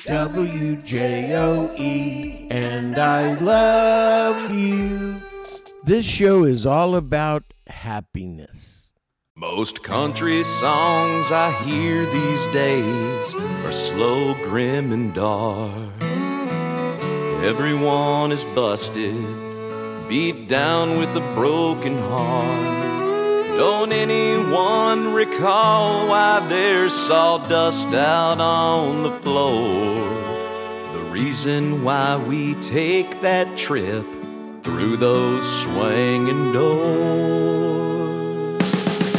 WJOE, and I love you. This show is all about happiness. Most country songs I hear these days are slow, grim, and dark. Everyone is busted, beat down with a broken heart. Don't anyone recall why there's sawdust out on the floor? The reason why we take that trip through those swinging doors.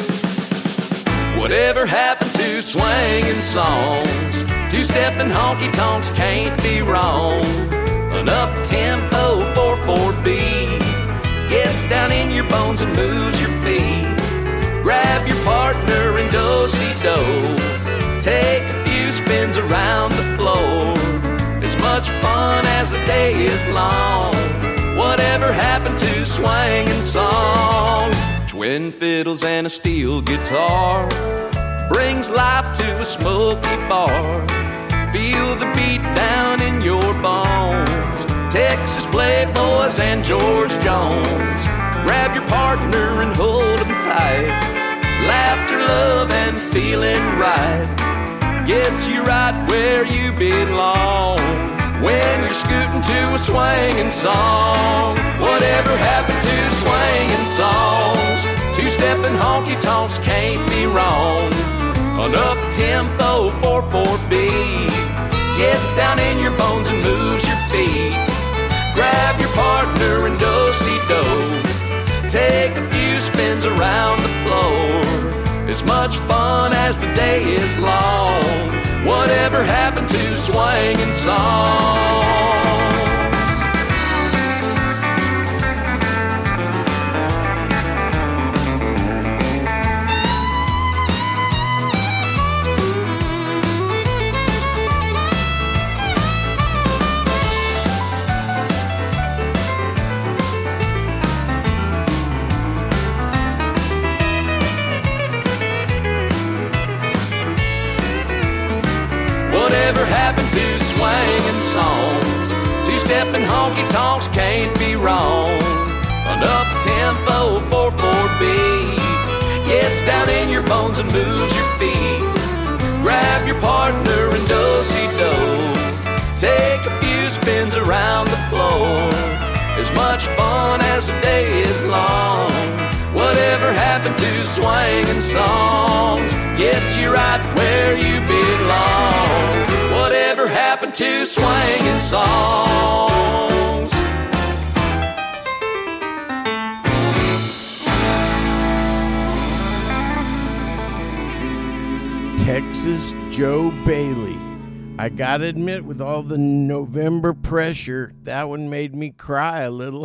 Whatever happened to swinging songs? Two-stepping honky-tonks can't be wrong. An up-tempo 4/4 beat gets down in your bones and moves your feet. Grab your partner and do-si-do. Take a few spins around the floor. As much fun as the day is long. Whatever happened to swinging songs? Twin fiddles and a steel guitar brings life to a smoky bar. Feel the beat down in your bones. Texas Playboys and George Jones. Grab your partner and hold them tight. Laughter, love, and feeling right gets you right where you belong. When you're scooting to a swinging song. Whatever happened to swinging songs? Two-stepping honky-tonks can't be wrong. An up-tempo 4/4 beat gets down in your bones and moves your feet. Grab your partner and do-si-do. Take a few spins around the floor. As much fun as the day is long. Whatever happened to swinging songs? Whatever happened to swinging songs? Two-stepping honky-tonks can't be wrong. An up-tempo 4/4 beat gets down in your bones and moves your feet. Grab your partner and do-si-do. Take a few spins around the floor. As much fun as the day is long. Whatever happened to swinging songs? Gets you right where you belong. Whatever happened to swinging songs? Texas Joe Bailey. I gotta admit, with all the November pressure, that one made me cry a little.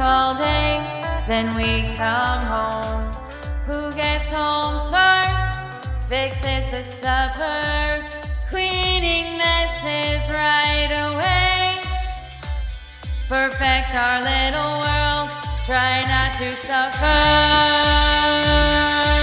all day, then we come home. Who gets home first fixes the supper, cleaning messes right away. Perfect our little world, try not to suffer.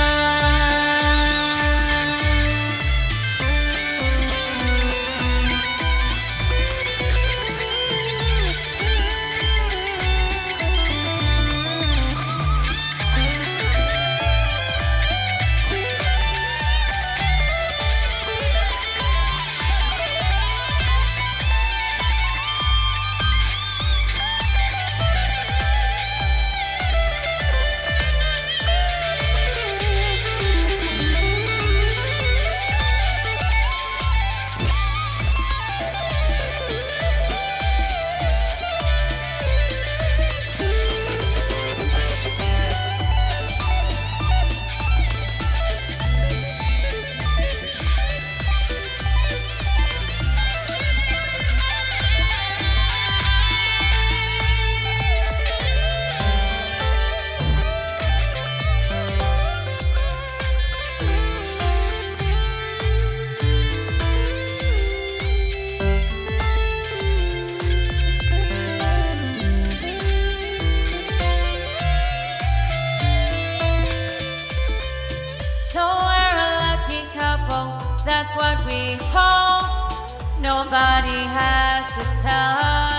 That's what we hope. Nobody has to tell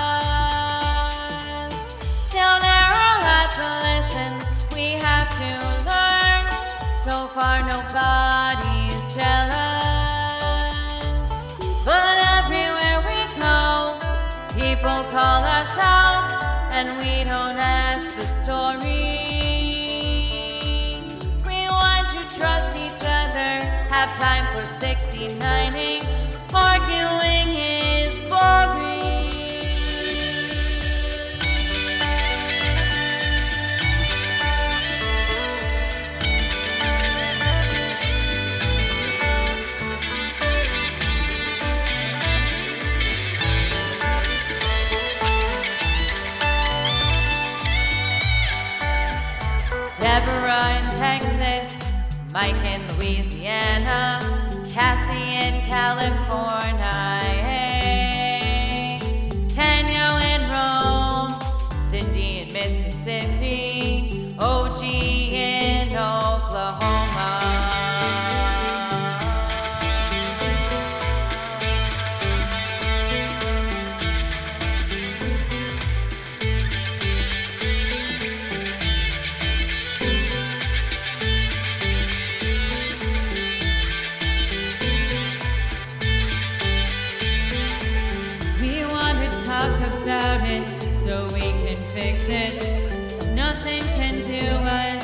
us. Still there are lots of lessons we have to learn. So far nobody's jealous. But everywhere we go, people call us out, and we don't ask the story. We want to trust each other, have time for 69ing, arguing is boring. Deborah in Texas, Mike in Louisiana, Cassie in California, Tanya in Rome, Cindy in Mississippi, OG in Oklahoma. Talk about it so we can fix it. Nothing can do us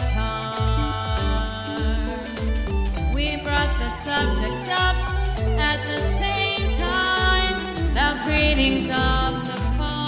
harm. We brought the subject up at the same time. The greetings of the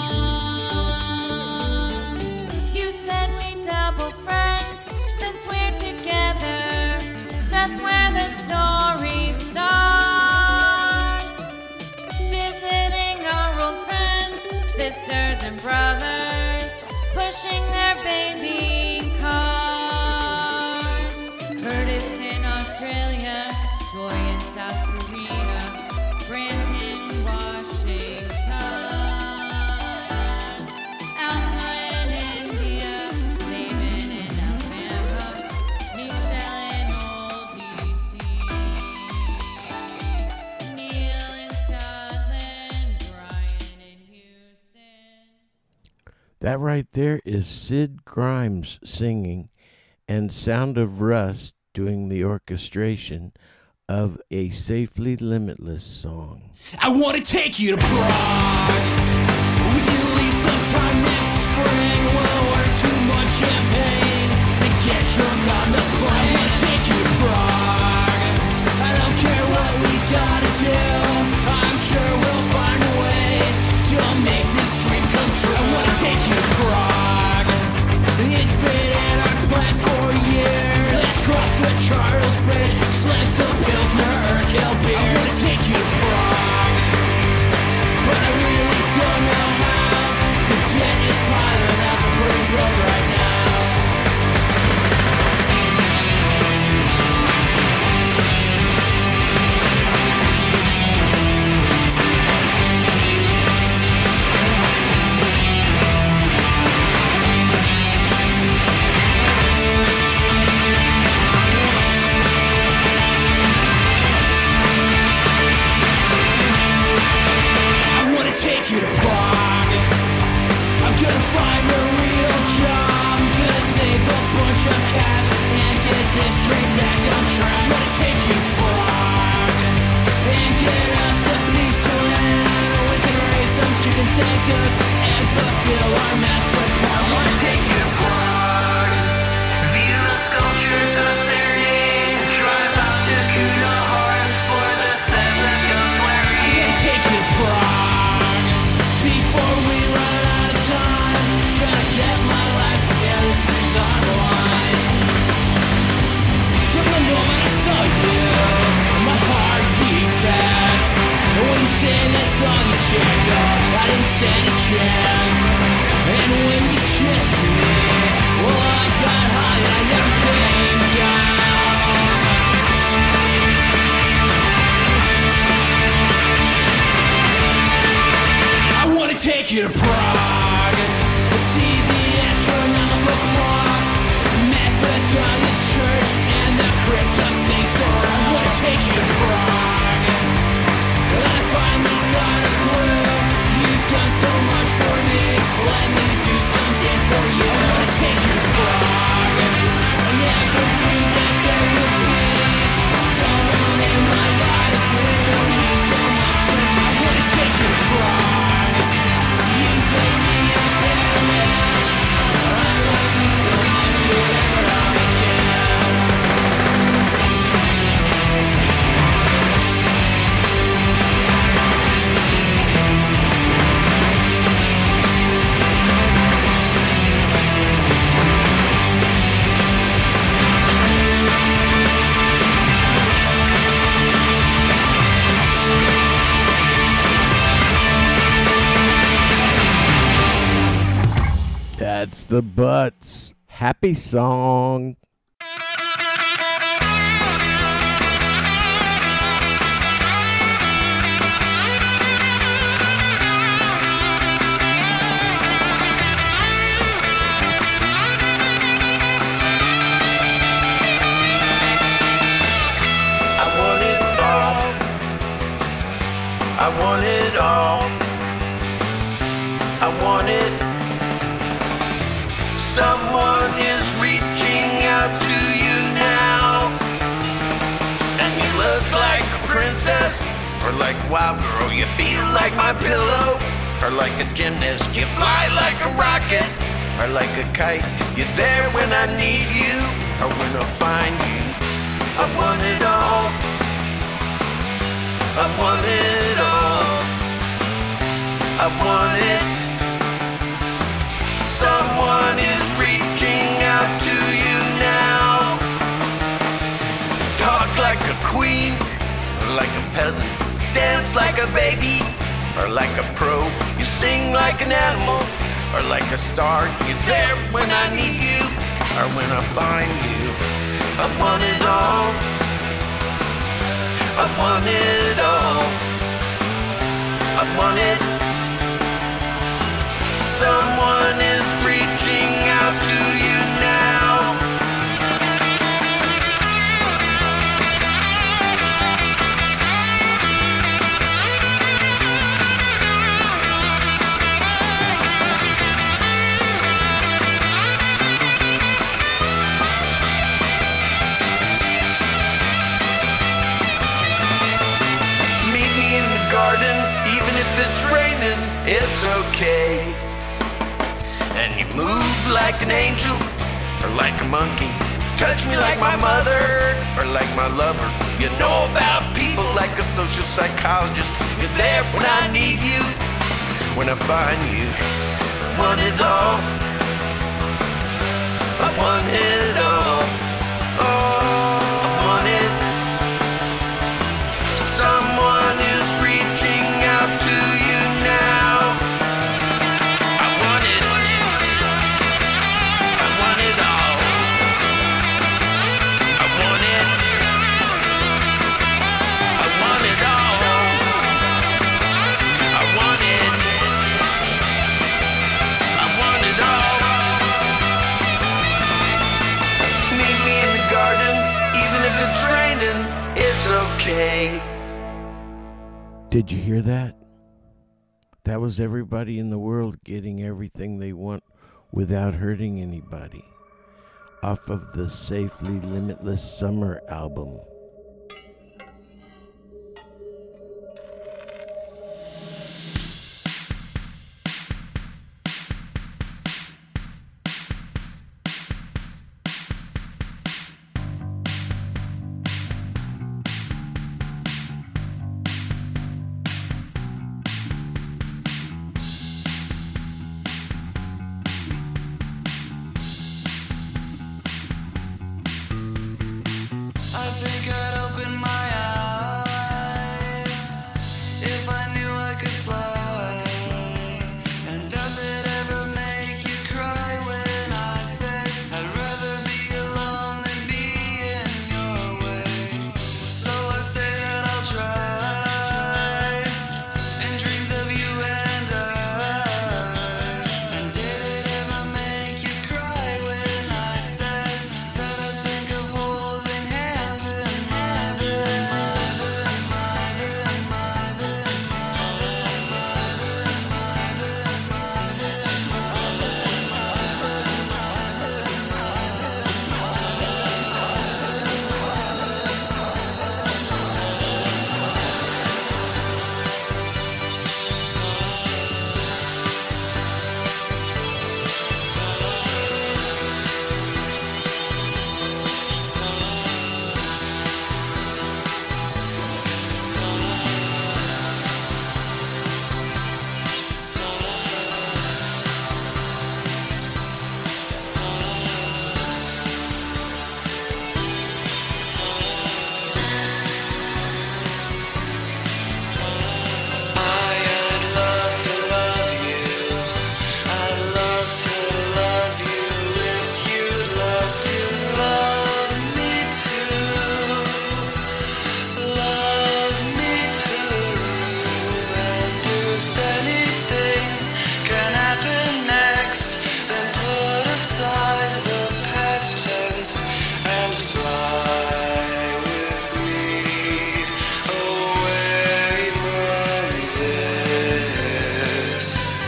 phone. You said we double friends since we're together. That's where the story starts. Visiting our old friends, sisters and brothers, pushing their baby cars. Curtis in Australia, Joy in South Korea, Branton, Washington, Alpha in India, Damon in Alabama, Michelle in Old DC, Neil in Scotland, Brian in Houston. That right there is Sid Grimes singing and Sound of Rust doing the orchestration of a Safely Limitless song. I want to take you to Prague. We can leave sometime next spring. We'll order too much champagne and get drunk on the plane. I want to take you to Prague. I don't care what we gotta do. I'm sure we'll find a way to make this dream come true. I want to take you to Prague. It's been in our plans for years. Let's cross the Charles Bridge, slam some Pilsner Urquell beer. I want to take you to Prague, but I really don't know how. The jet is piling out the bring way back on track. Wanna take you far and get us a piece of land. We can raise some chickens and goats and fulfill our master plan. Wanna take you far, view the sculptures of Serenade, drive out to Kandahar, explore the seven ghost swearing. I'm gonna take you Prague before we run out of time. Trying to get my life together, things on the line. From the moment I saw you, my heart beat fast. And when you sang that song, you checked up, I didn't stand a chance. And when you kissed me, well, I got high and I never came down. I wanna take you to Prague, see the astronomical clock, Methodist Church, and the crypt of St. Soren. I wanna take you to Prague, and I finally got a clue. You've done so much for me, let me do something for you. I wanna take you to Prague, I never dreamed that there would be someone in my life who needs so much of me. I wanna take you to Prague, you've made me a better man. I love you so much, do whatever I can. That's the Butts. Happy song. I want it all. I want it all. I want it. Someone is reaching out to you now. And you look like a princess, or like a wild girl. You feel like my pillow, or like a gymnast. You fly like a rocket, or like a kite. You're there when I need you, or when I find you. I want it all. I want it all. I want it. Someone is reaching out to you now. Talk like a queen, or like a peasant. Dance like a baby, or like a pro. You sing like an animal, or like a star. You're there when I need you, or when I find you. I want it all. I want it all. I want it. Someone is reaching out to you now. Meet me in the garden, even if it's raining, it's okay. And you move like an angel, or like a monkey. Touch me like my mother, or like my lover. You know about people like a social psychologist. You're there when I need you, when I find you. I want it all. I want it all. Oh, I want it. Someone is reaching out to you now. I want it. I want it all. I want it. I want it all. I want it. I want it all. Meet me in the garden, even if it's raining, it's okay. Did you hear that? That was everybody in the world getting everything they want without hurting anybody. off of the Safely Limitless Summer album. I think I'd open my eyes if I knew I could fly. And does it ever make you cry when I say I'd rather be alone than be in your way? So I say that I'll try, and dreams of you and I. And did it ever make you cry when I said that I think of holding hands in my bed? I'd love to love you. I'd love to love you if you'd love to love me too. Love me too. And if anything can happen next, then put aside the past tense and fly with me away from this.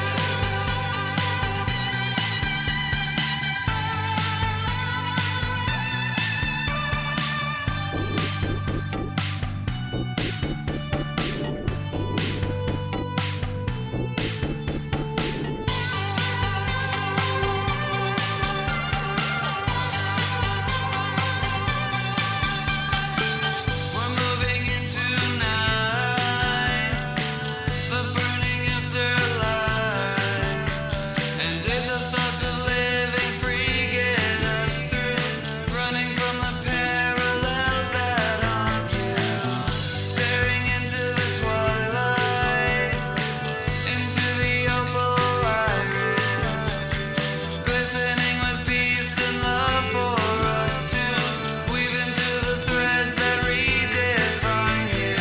We're moving into night, the burning afterlife. And did the thoughts of living free get us through? Running from the parallels that haunt you, staring into the twilight, into the opal iris, glistening with peace and love for us to weave into the threads that redefine you.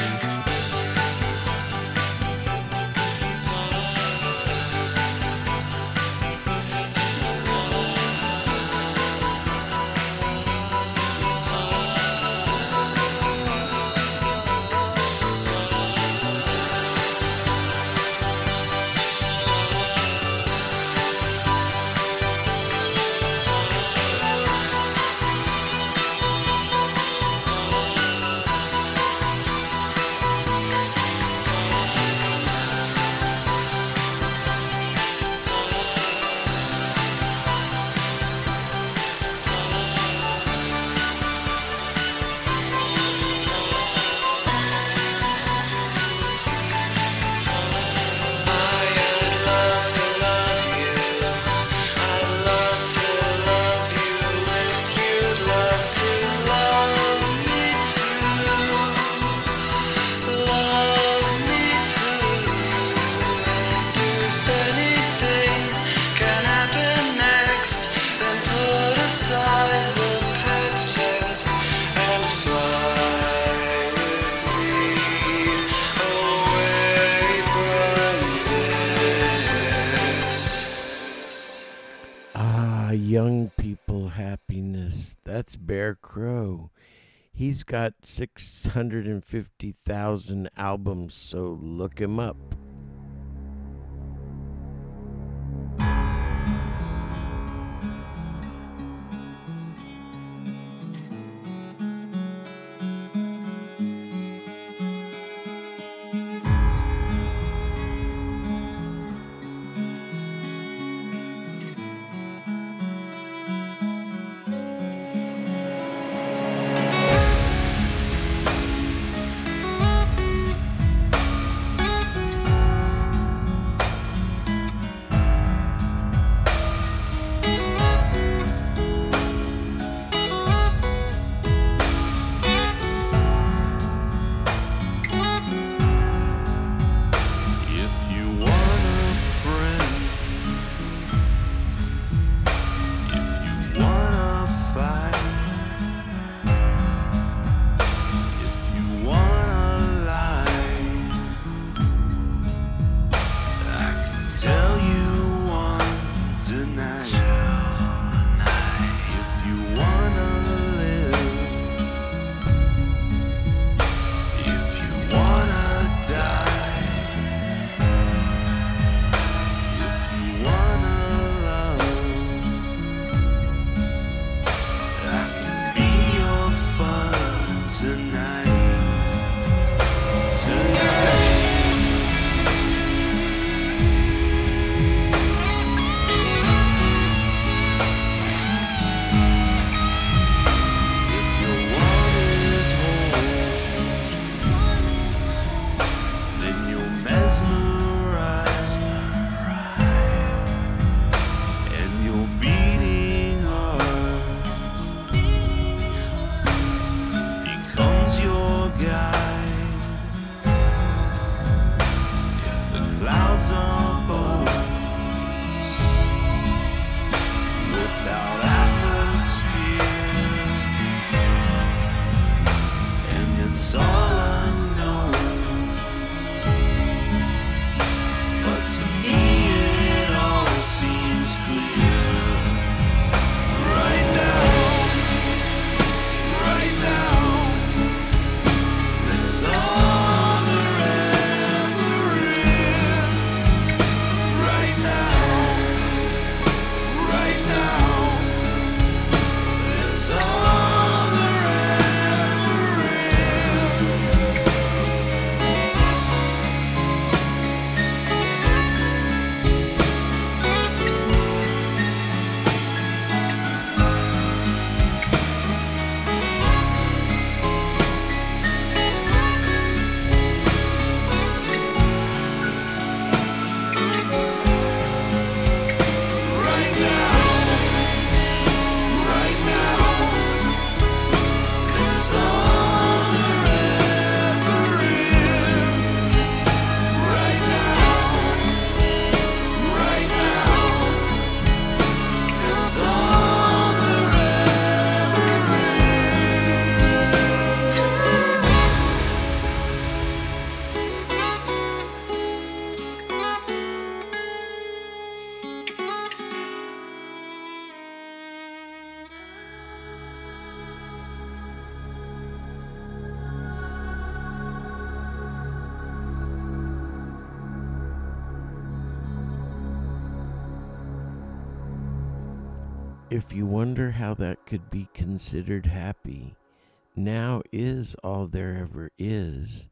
I'd love to love you. I'd love to love you if you'd love to love me too. Love me too. And if anything can happen next, then put aside the past tense and fly with me away from this. Ah, young people happiness. That's Bear Crow. He's got 650,000 albums, so look him up. If you wonder how that could be considered happy, now is all there ever is.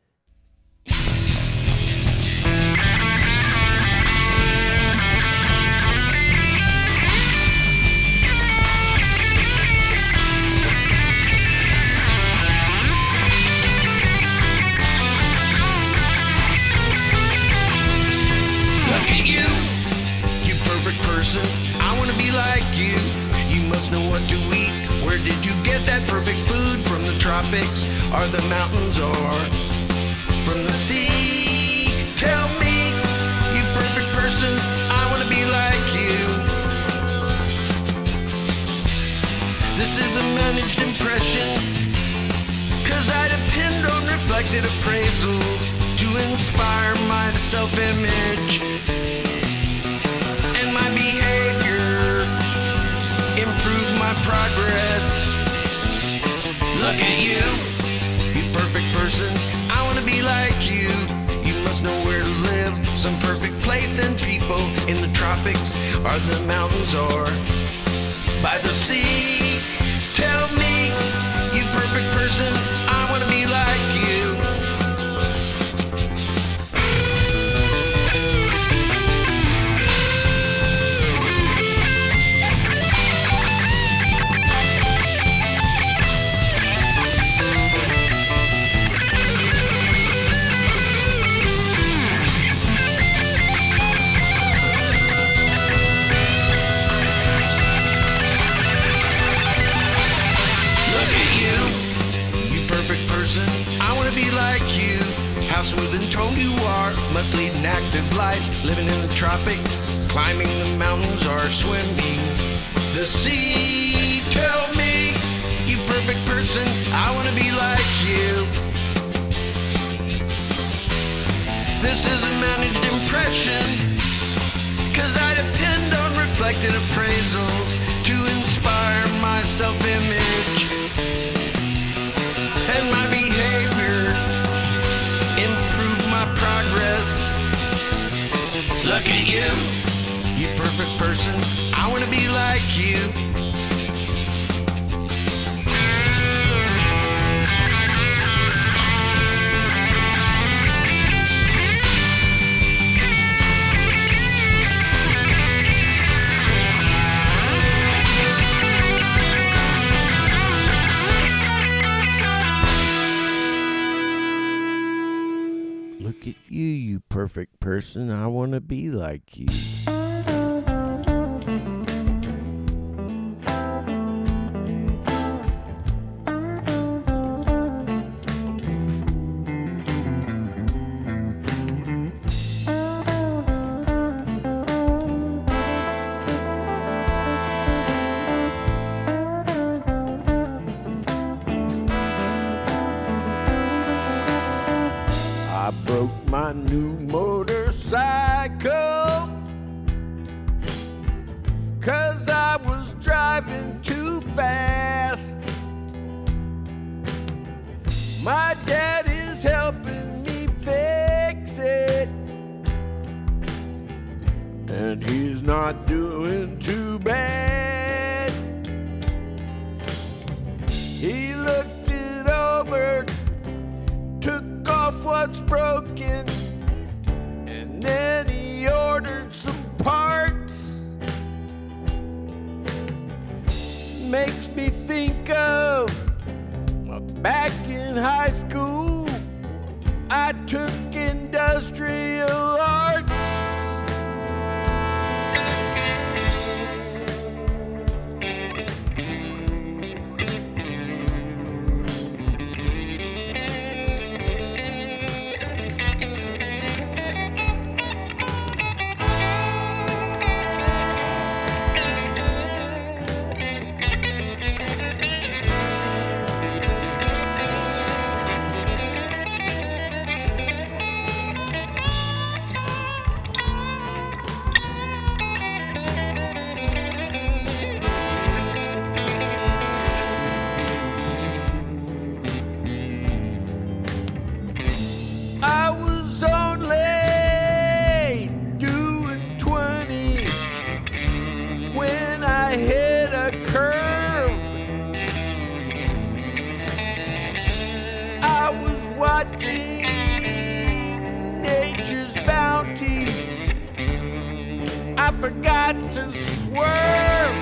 Look at you, you perfect person. I wanna be like you. You must know what to eat. Where did you get that perfect food? From the tropics or the mountains or from the sea? Tell me, you perfect person. I wanna be like you. This is a managed impression, 'cause I depend on reflected appraisals to inspire my self-image and my behavior, improve my progress. Look at you, you perfect person. I wanna be like you. You must know where to live, some perfect place and people in the tropics or the mountains or by the sea. Tell me, you perfect person, I wanna be like you. I wanna be like you. How smooth and toned you are. Must lead an active life, living in the tropics, climbing the mountains or swimming the sea. Tell me, you perfect person, I wanna be like you. This is a managed impression, 'cause I depend on reflected appraisals to inspire my self-image and my behavior, improve my progress. Look at you, you perfect person. I wanna be like you. Look at you, you perfect person. I want to be like you. I broke my new motorcycle 'cause I was driving too fast. My dad is helping me fix it, and he's not doing too bad. He looked it over, took off what's broken, and then he ordered some parts. Makes me think of back in high school, I took industrial arts. I was only doing 20 when I hit a curve. I was watching Nature's Bounty. I forgot to swerve.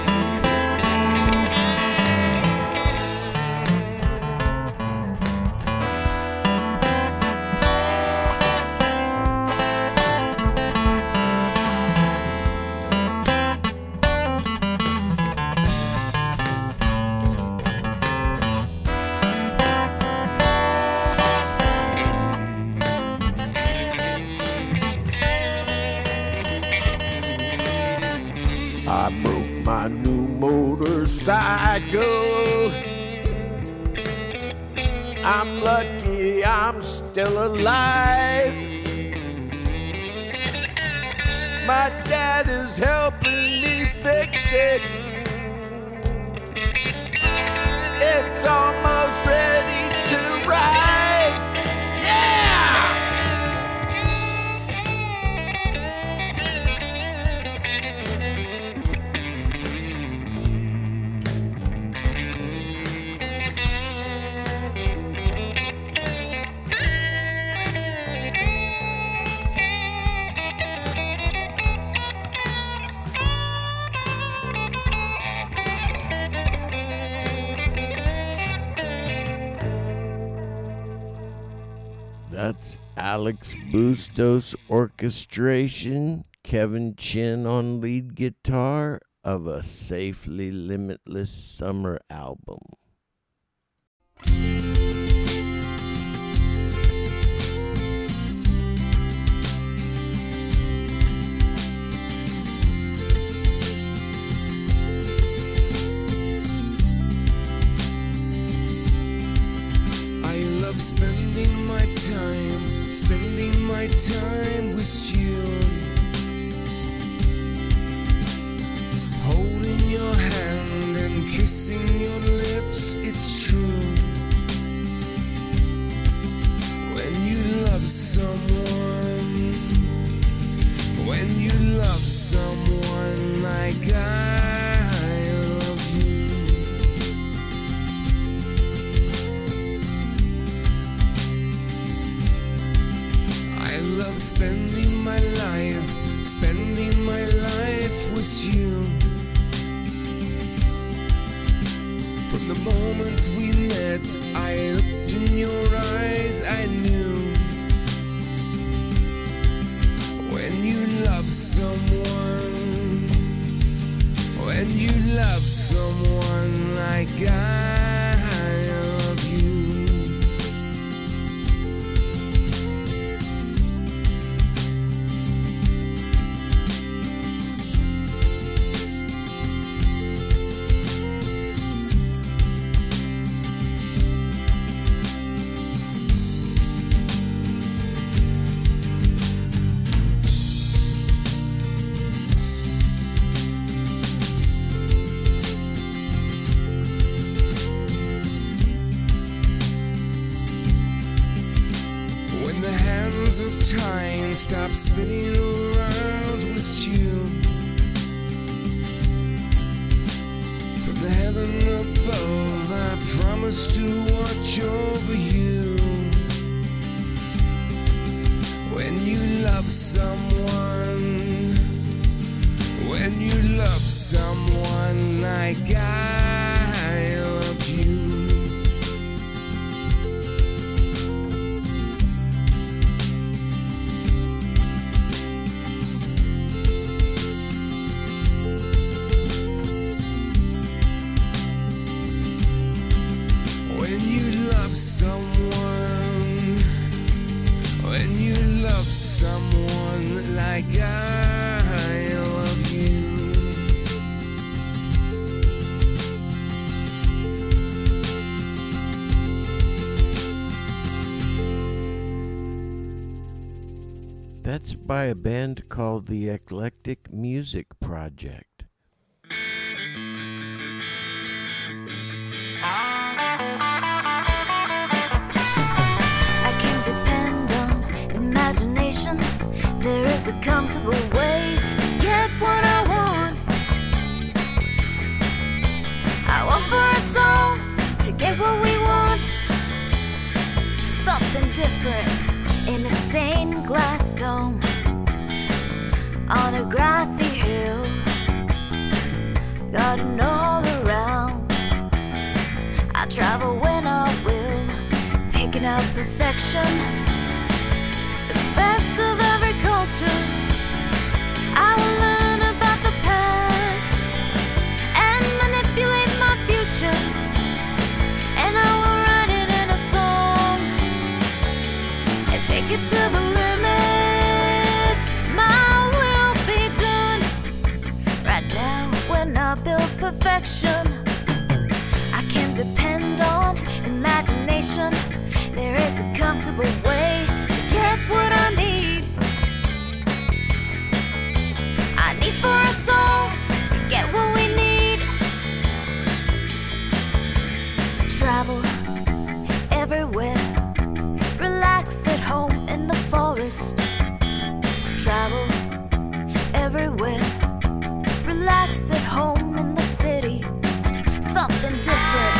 I broke my new motorcycle. I'm lucky I'm still alive. My dad is helping me fix it. It's almost ready to ride. Yeah! That's Alex Bustos orchestration, Kevin Chin on lead guitar of a Safely Limitless summer album. I love spending my time with you, holding your hand and kissing your lips. It's true. When you love someone like I love you. I love spending my life with you. From the moment we met, I looked in your eyes, I knew sands of time stop spinning around with you. From the heaven above, I promise to watch over you. When you love someone, when you love someone like I love you. When you love someone, when you love someone like I love you. That's by a band called the Eclectic Music Project. I can depend on imagination. There is a comfortable way to get what I want. I want for us all to get what we want. Something different in a stained glass dome on a grassy hill, garden all around. I travel when I will, picking up perfection, the best of every culture. I will learn about the past and manipulate my future, and I will write it in a song and take it to the limits. My will be done. Right now, when I build perfection, I can depend on imagination. There is a comfortable way to get what I need. I need for us all to get what we need. Travel everywhere, relax at home in the forest. Travel everywhere, relax at home in the city. Something different.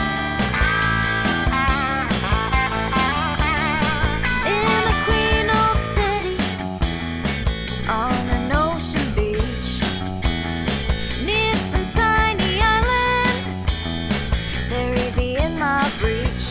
In a clean old city, on an ocean beach, near some tiny islands, they're easy in my reach.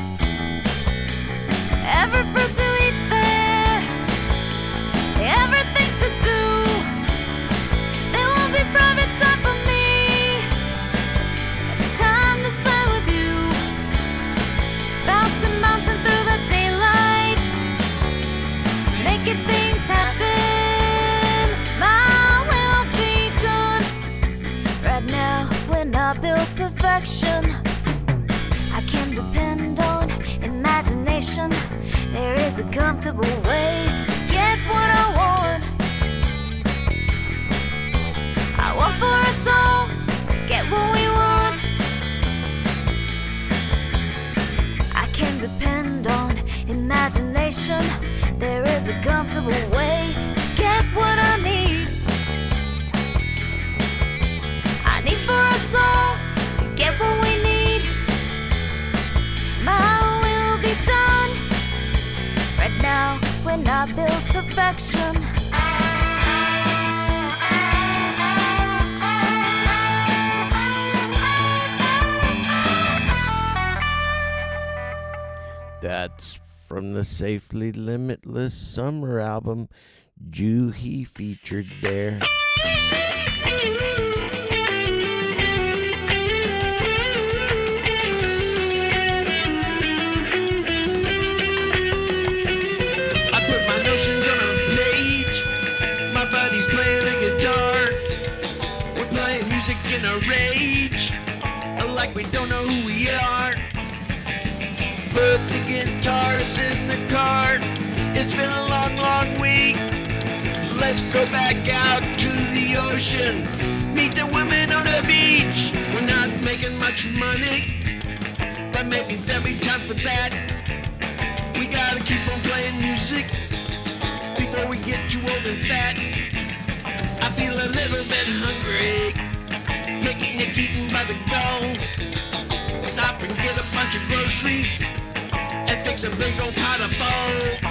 Every fruit to eat there, everything to do. There will be private time for me, and time to spend with you. Bouncing mountain through the daylight, making things happen. My will be done. Right now, when I build perfection, I can depend on imagination. There is a comfortable way to get what I want. I want for us all to get what we want. I can depend on imagination. There is a comfortable way to get what I need. I need for us all to get what we need. My will be done. Right now, when I build perfection. That's from the Safely Limitless summer album, Juhi featured there. I put my notions on a page. My buddy's playing a guitar. We're playing music in a rage, like we don't know who we are. Put the guitars in the car. It's been a long, long week. Let's go back out to the ocean. Meet the women on the beach. We're not making much money, but maybe there'll be time for that. We gotta keep on playing music before we get too old and fat. I feel a little bit hungry, picnic eaten by the gulls. Stop and get a bunch of groceries and fix a big old pot of pho.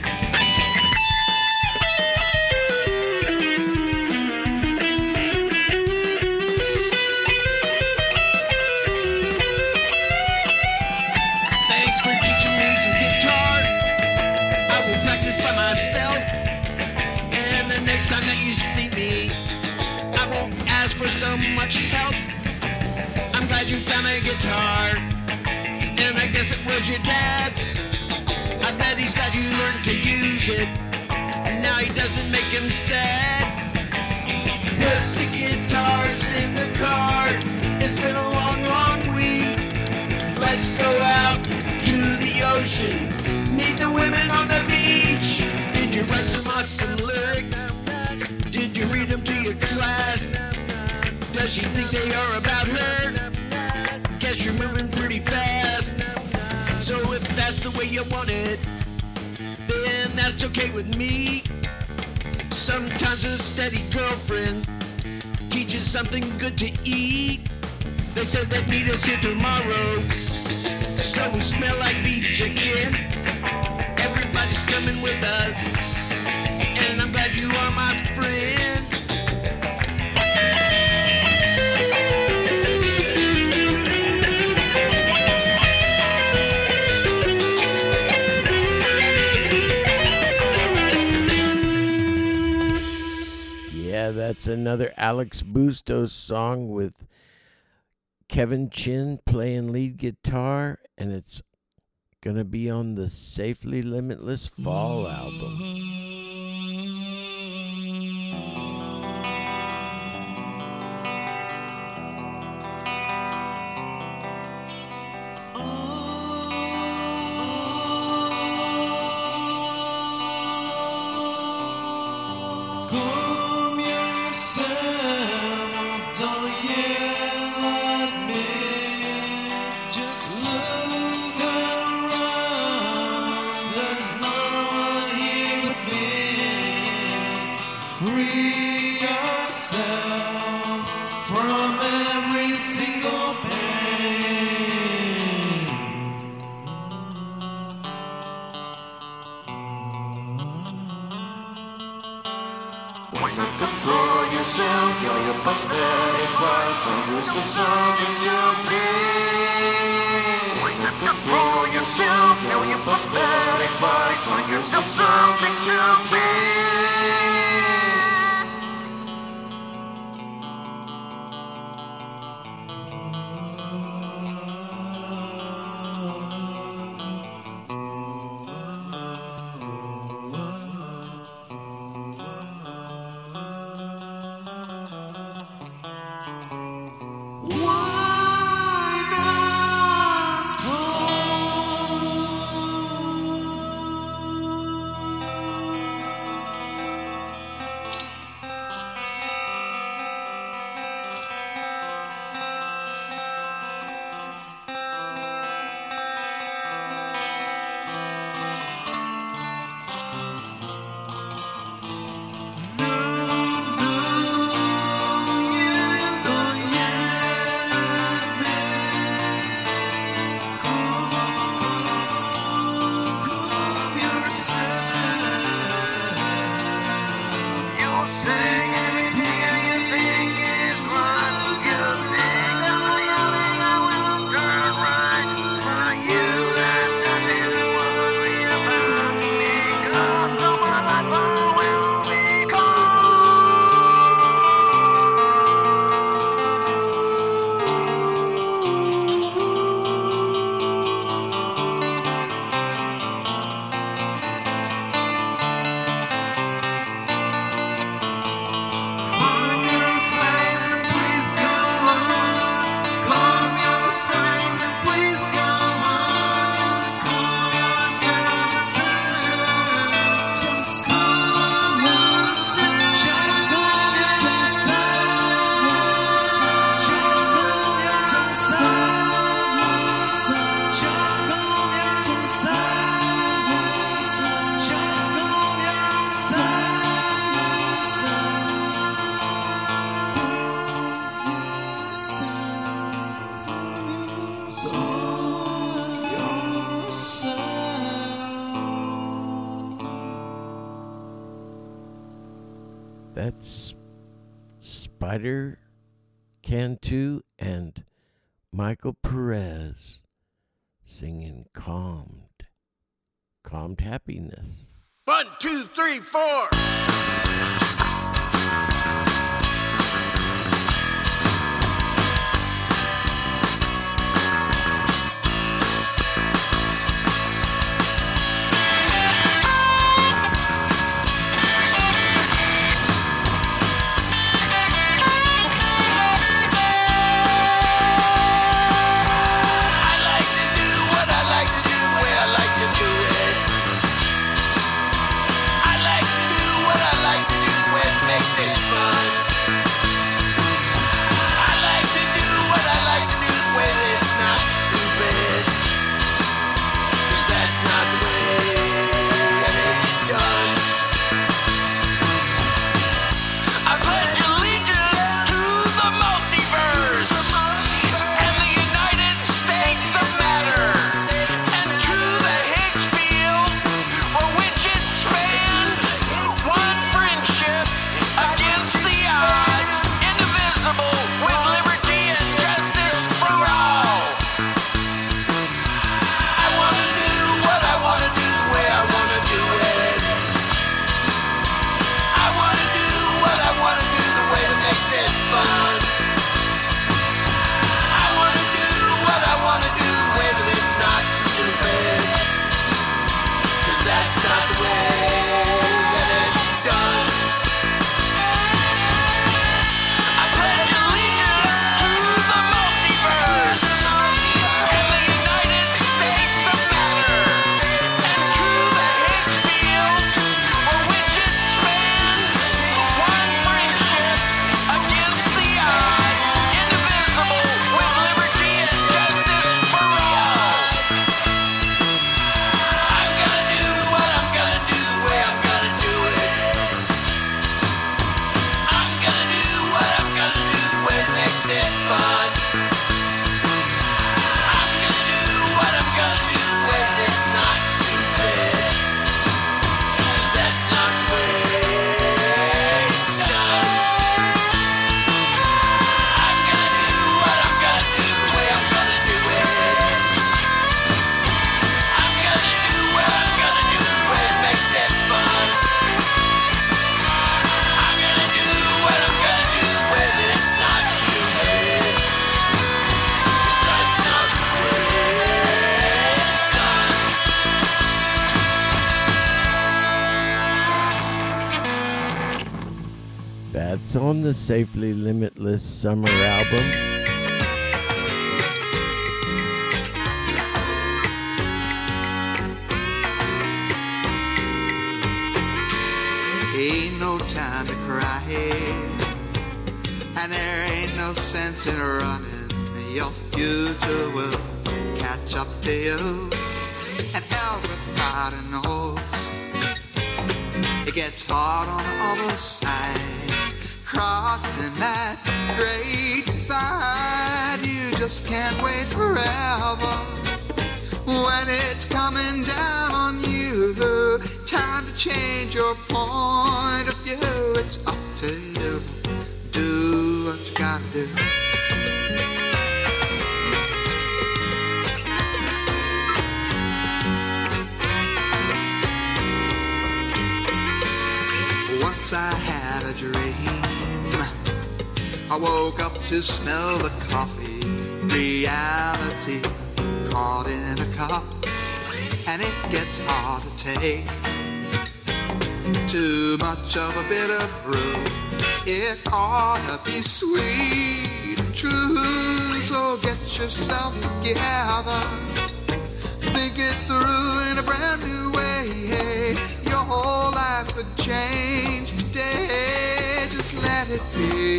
Thanks for teaching me some guitar. I will practice by myself. And the next time that you see me, I won't ask for so much help. I'm glad you found a guitar, and I guess it was your dad's. I bet he's glad you learned to use it, and now he doesn't make him sad. Put the guitars in the car. It's been a long, long week. Let's go out to the ocean, meet the women on the beach. Did you write some awesome lyrics? Did you read them to your class? Does she think they are about her? Guess you're moving pretty fast. So if that's the way you want it, then that's okay with me. Sometimes a steady girlfriend teaches something good to eat. They said they'd meet us here tomorrow, so we smell like beach again. Everybody's coming with us, and I'm glad you are my friend. Yeah, that's another Alex Bustos song with Kevin Chin playing lead guitar, and it's going to be on the Safely Limitless Fall album. Calm yourself, don't yell at me. Just look around, there's no one here but me. Free yourself from every single pain. When you control yourself, you're your pathetic wife, and you're something to be. When you control yourself, you're your pathetic wife, and you're something to be. Why That's Spider Cantu and Michael Perez singing Calmed Happiness. 1, 2, 3, 4. That's on the Safely Limitless Summer album. Ain't no time to cry, and there ain't no sense in running. Your future will catch up to you, and everybody knows it gets hard on the other side. Crossing that great divide, you just can't wait forever. When it's coming down on you, time to change your point of view. It's up to you. Do what you gotta do. Once I had a dream. I woke up to smell the coffee. Reality caught in a cup, and it gets hard to take. Too much of a bitter brew, it ought to be sweet and true. So get yourself together, think it through in a brand new way. Your whole life could change today. Just let it be.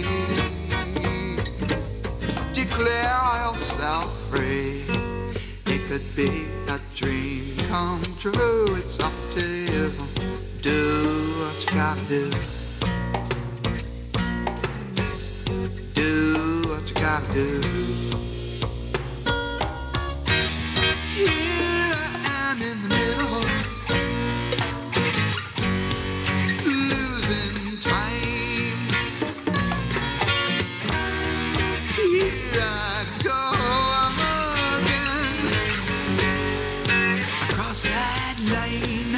Declare yourself free. It could be a dream come true. It's up to you. Do what you gotta do. Do what you gotta do. Here I am in the middle, losing time. lane.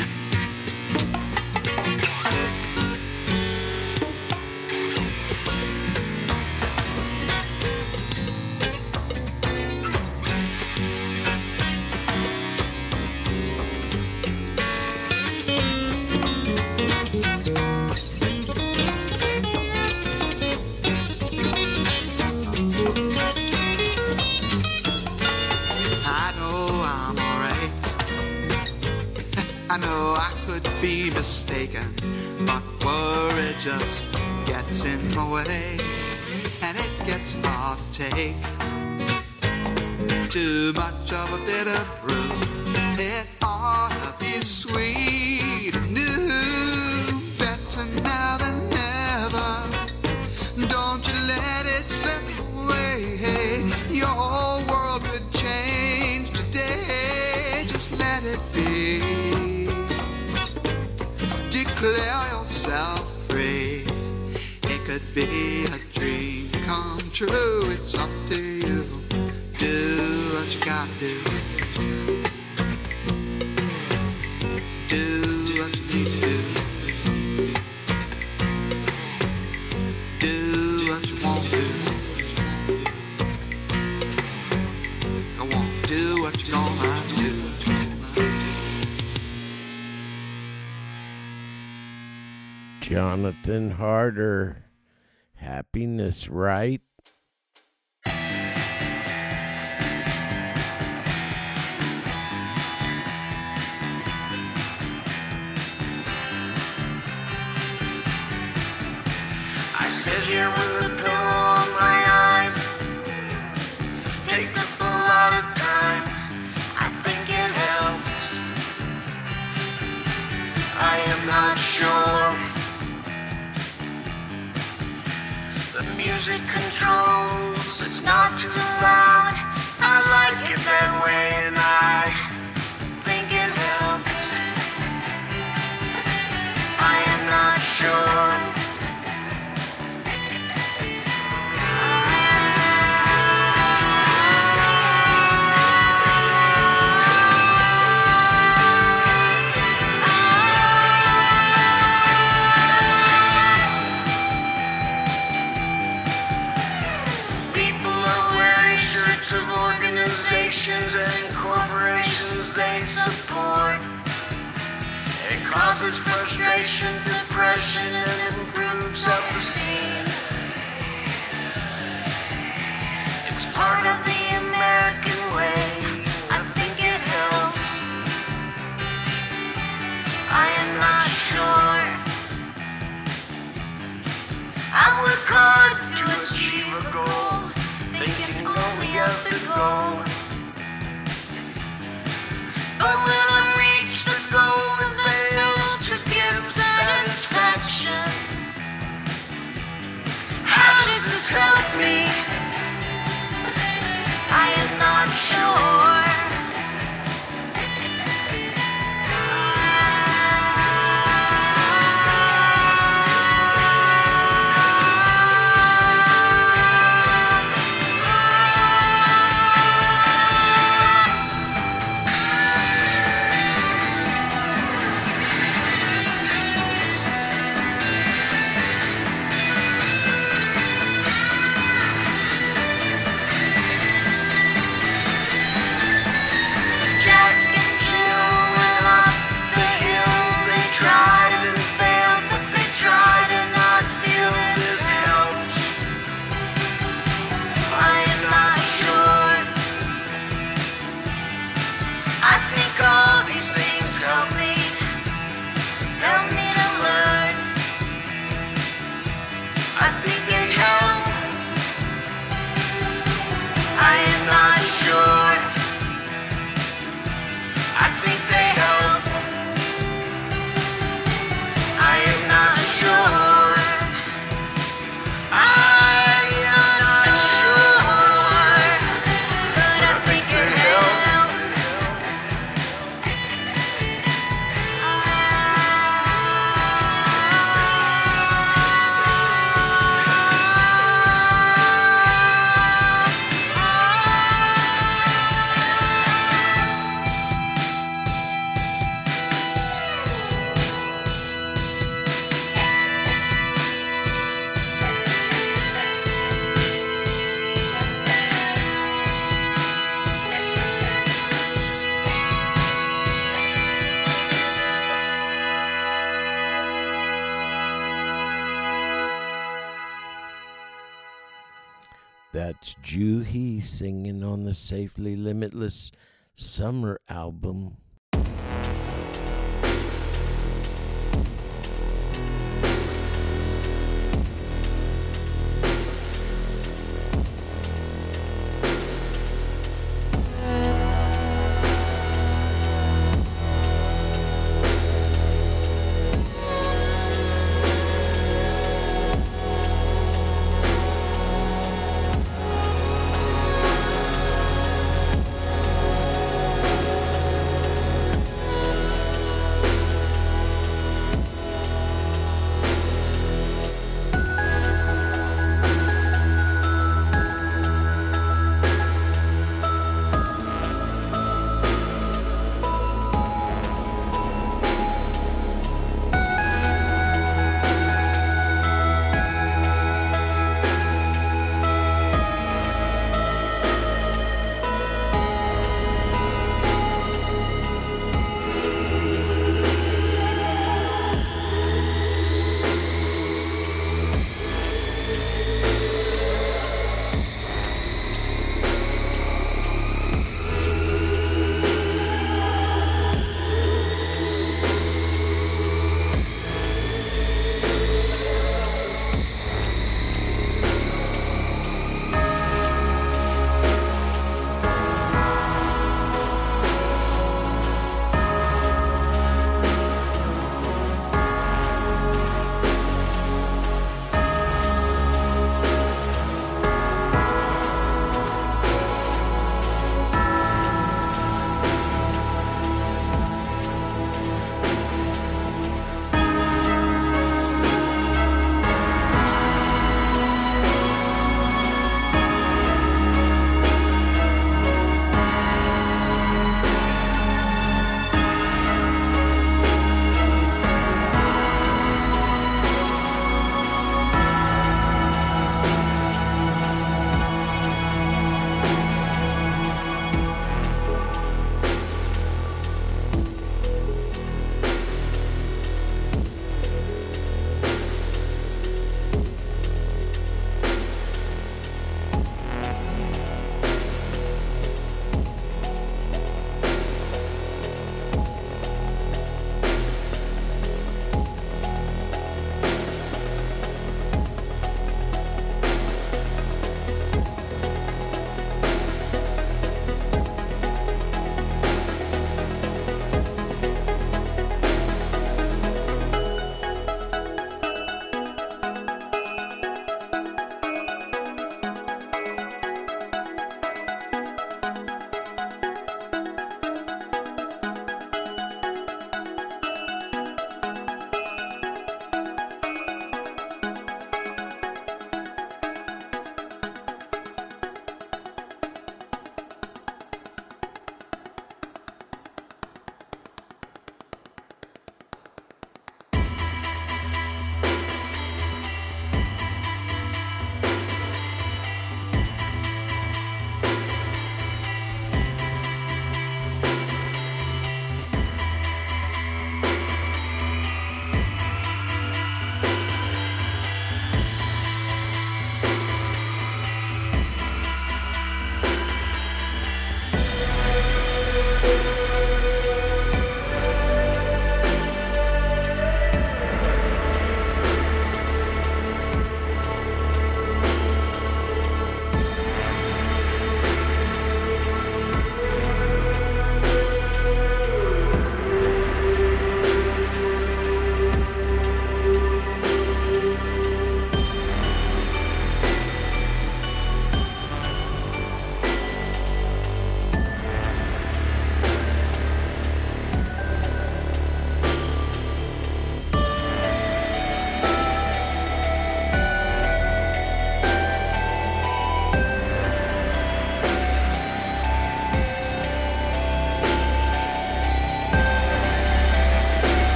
I know I could be mistaken, but worry just gets in my way, and it gets hard to take. Too much of a bitter brew, it ought to be sweet and new, better now than never. Don't you let it slip away, your whole world could change today, just let it be. Declare yourself free. It could be a dream come true. It's up to you. Do what you gotta do. Do what you need to do. Do what you want to. Go on, do what you're gonna do. Jonathan Harder, Happiness, Right? I sit here with a pillow on my eyes. Takes up a lot of time. I think it helps. I am not sure. The music controls, it's not too loud. I like it that way and I think it helps. I am not sure. Of organizations and corporations they support. It causes frustration, depression, and improves self-esteem. It's part of the American way. I think it helps. I am not sure. I work hard to achieve a goal, thinking only of the goal. But when I reach the goal and fail to give satisfaction, That's Ju He singing on the Safely Limitless Summer album.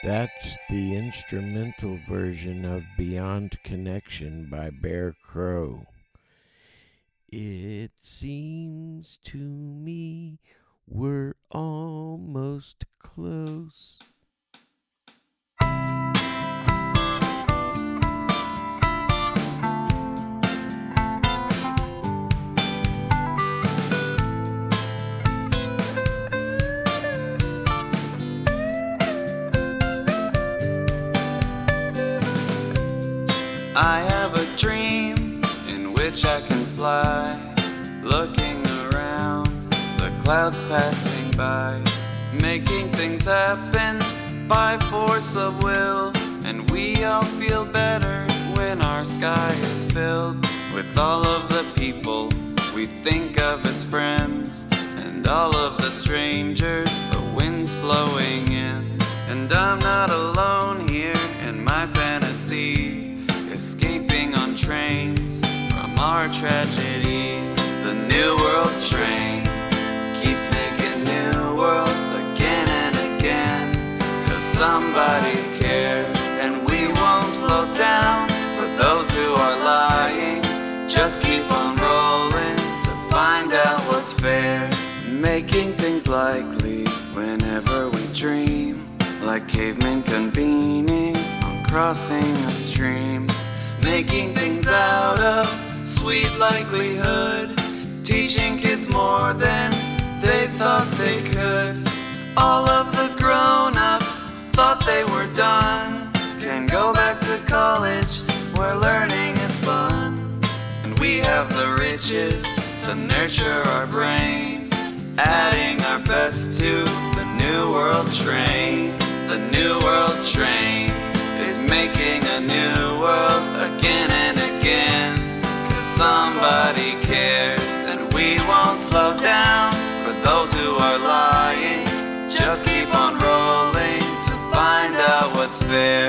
That's the instrumental version of Beyond Connection by Bear Crow. It seems to me we're almost close. I have a dream in which I can fly, looking around, the clouds passing by, making things happen by force of will. And we all feel better when our sky is filled with all of the people we think of as friends, and all of the strangers the wind's blowing in. And I'm not alone here in my fantasy, escaping on trains from our tragedies. The New World train keeps making new worlds again and again, 'cause somebody cares, and we won't slow down for those who are lying. Just keep on rolling to find out what's fair, making things likely whenever we dream, like cavemen convening on crossing a stream, making things out of sweet likelihood, teaching kids more than they thought they could. All of the grown-ups thought they were done, can go back to college where learning is fun. And we have the riches to nurture our brain, adding our best to the New World train. The New World train is making a new world again and again, 'cause somebody cares, and we won't slow down for those who are lying. Just keep on rolling to find out what's fair.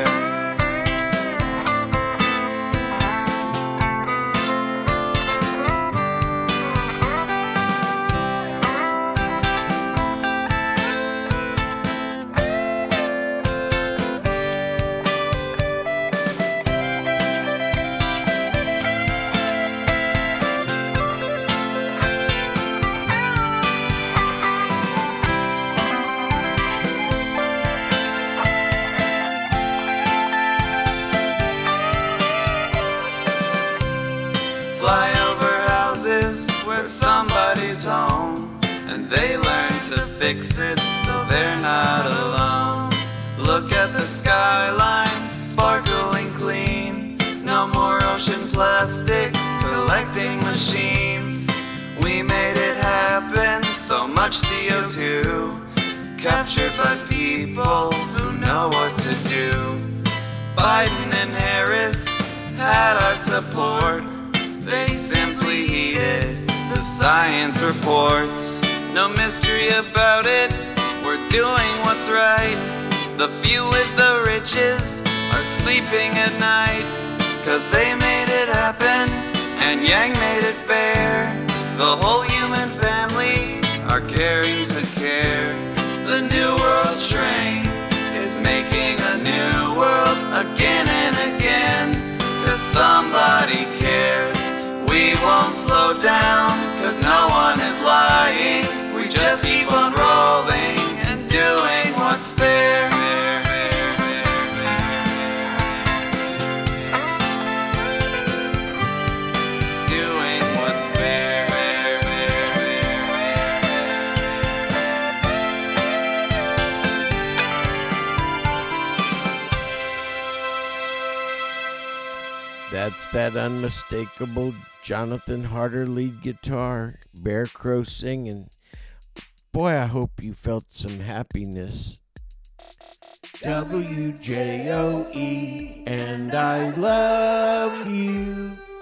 Fly over houses where somebody's home, and they learn to fix it so they're not alone. Look at the skyline, sparkling clean. No more ocean plastic, collecting machines. We made it happen, so much CO2 captured by people who know what to do. Biden and Harris had our support. They simply heeded the science reports. No mystery about it, we're doing what's right. The few with the riches are sleeping at night, 'cause they made it happen and Yang made it fair. The whole human family are caring to care. The New World train is making a new world again and again, 'cause somebody cares. We won't slow down, 'cause no one is lying. We just keep on rolling and doing what's fair. Doing what's fair. That's that unmistakable Jonathan Harder lead guitar, Bear Crow singing. Boy, I hope you felt some happiness. WJOE, and I love you.